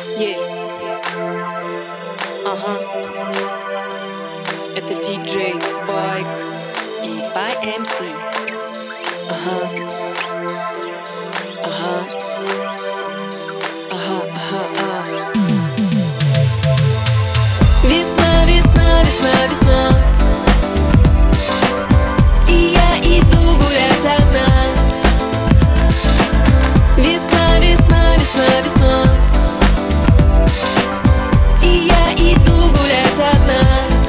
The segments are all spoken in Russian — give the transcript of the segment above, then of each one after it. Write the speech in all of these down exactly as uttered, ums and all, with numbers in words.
Yeah. Ага. Это диджей Байк и By эм си. Ага. Ага. Ага, ага, ага. Весна, весна, весна, весна. И я иду гулять одна. Весна, весна, весна, весна. И я иду гулять одна.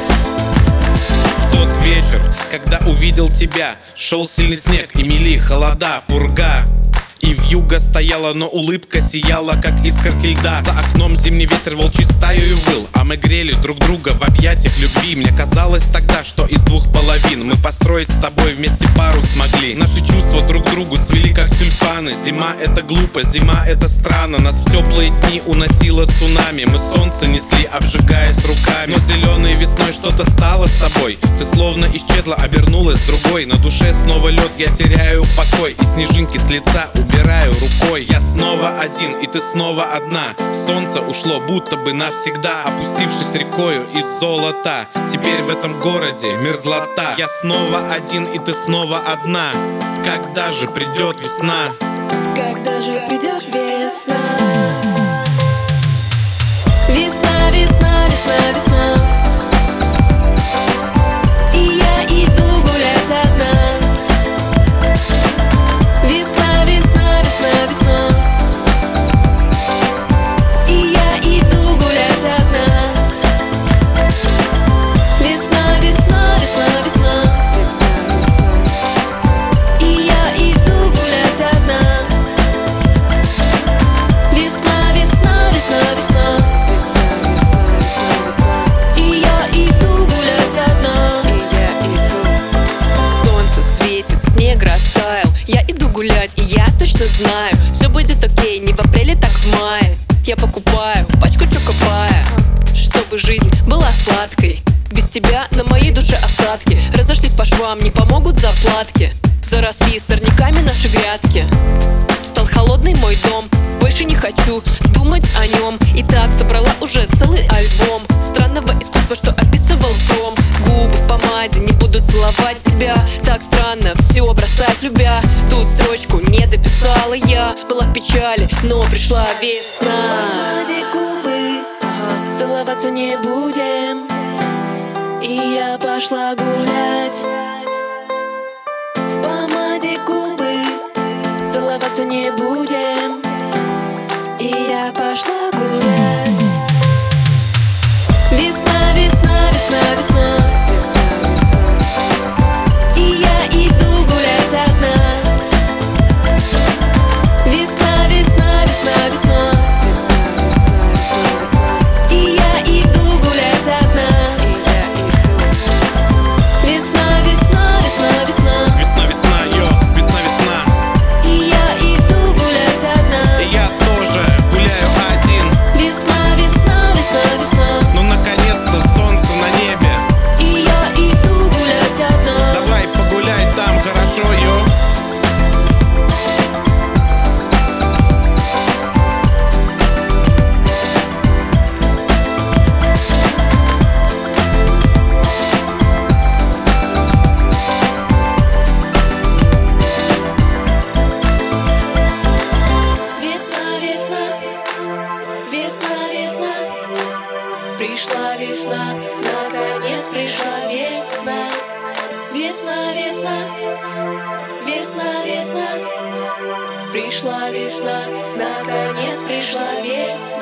В тот вечер, когда увидел тебя, шел сильный снег и мели холода, пурга. И вьюга стояла, но улыбка сияла, как искорки льда. За окном зимний ветер волчий стаёю выл, а мы грели друг друга в объятиях любви. Мне казалось тогда, что из двух половин мы построить с тобой вместе пару смогли. Наши чувства друг другу цвели, как тюльпаны. Зима — это глупо, зима — это странно. Нас в теплые дни уносило цунами. Мы солнце несли, обжигаясь руками. Но зеленой весной что-то стало с тобой. Ты словно исчезла, обернулась другой. На душе снова лед, я теряю покой. И снежинки с лица убираю рукой. Я снова один, и ты снова одна. Солнце ушло, будто бы навсегда, опустившись рекою из золота. Теперь в этом городе мерзлота. Я снова один, и ты снова одна. Когда же придет весна? Когда же придет весна? Весна, весна, весна, весна. И я иду гулять одна. Весна, весна, весна, весна. И я иду гулять одна. Весна, весна, весна, весна. И я иду гулять одна. Весна, весна, весна, весна. И я иду гулять одна. Солнце светит, снег растаял. Я иду гулять, и я точно знаю, все будет окей, не в апреле, так в мае. Я покупаю пачку чокопая, чтобы жизнь была сладкой. Без тебя на моей душе осадки. Разошлись по швам, не помогут заплатки. Заросли сорняками наши грядки. Стал холодный мой дом, больше не хочу думать о нем. И так собрала уже целый альбом странного искусства, что описывал Фром. Губы в помаде, не буду целовать тебя. Так странно все бросать любя. Тут строчку не дописала я. Была в печали, но пришла весна. В помаде губы, ага. Целоваться не будем. И я пошла гулять. В помаде губы, целоваться не будем. И я пошла гулять. Весна, весна, весна, весна. И я иду гулять одна. Весна, весна, весна, весна. И я иду гулять одна. Весна, весна, весна, весна. Весна, весна, йо, весна, весна. И я иду гулять одна. И я тоже гуляю один. Весна, весна, весна, весна. Ну наконец-то солнце на небе. И я иду гулять одна. Давай погуляй там, хорошо, йо. Весна, весна, весна, весна. Пришла весна, наконец пришла весна. Весна, весна, весна, весна. Пришла весна, наконец пришла весна.